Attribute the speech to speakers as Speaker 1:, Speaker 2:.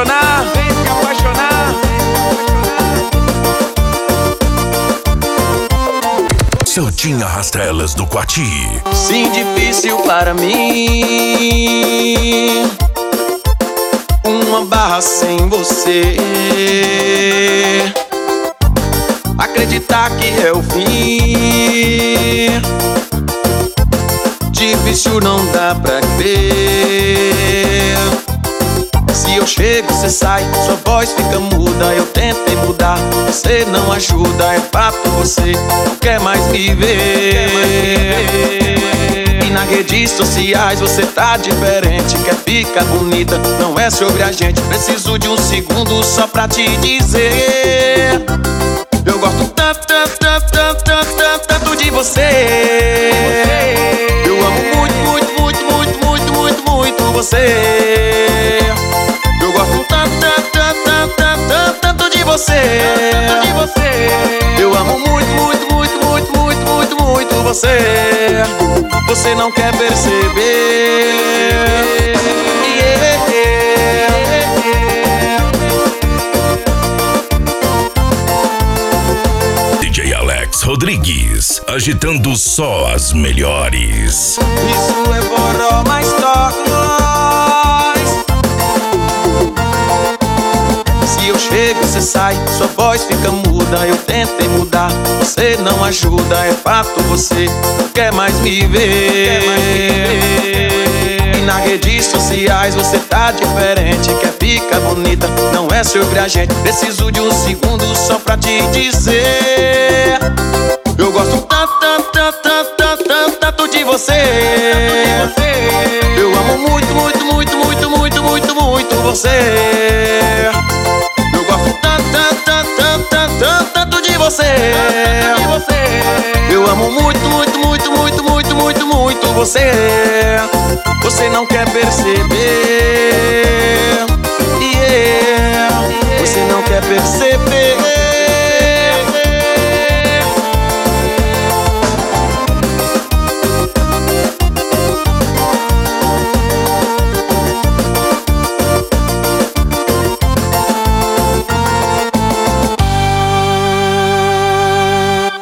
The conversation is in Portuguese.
Speaker 1: apaixonar, vem se apaixonar.
Speaker 2: Celtinha Rastelas do Quati.
Speaker 1: Sim, difícil para mim uma barra sem você. Acreditar que é o fim. Difícil, não dá pra crer. Se eu chego, cê sai, sua voz fica muda. Eu tentei mudar, você não ajuda. É fato, você não quer mais me ver. E nas redes sociais você tá diferente. Quer ficar bonita, não é sobre a gente. Preciso de um segundo só pra te dizer: eu gosto tanto, tanto, tanto, tanto, tanto, tanto, tanto de você. Eu amo muito, muito, muito, muito, muito, muito, muito você. Eu gosto tanto, tanto, tanto, tanto, tanto, tanto, tanto de você. Eu amo muito, muito, muito, muito, muito, muito, muito você. Você não quer perceber.
Speaker 2: DJ Alex Rodrigues, agitando só as melhores.
Speaker 1: Isso é forró, mas toca nós. Se eu chego, cê sai, sua voz fica muda. Eu tentei mudar, você não ajuda. É fato, você não quer mais me ver. E nas redes sociais você tá diferente. Quer ficar bonita, não é sobre a gente. Preciso de um segundo só pra te dizer: eu gosto tanto, tanto, tanto, tanto, tanto, tanto, tanto de você. Eu amo muito, muito, muito, muito, muito, muito, muito você. Eu gosto tanto, tanto, tanto, tanto, tanto, tanto, tanto de você. Eu amo muito, muito, muito, muito, muito, muito, muito você. Você não quer perceber. Você não quer perceber.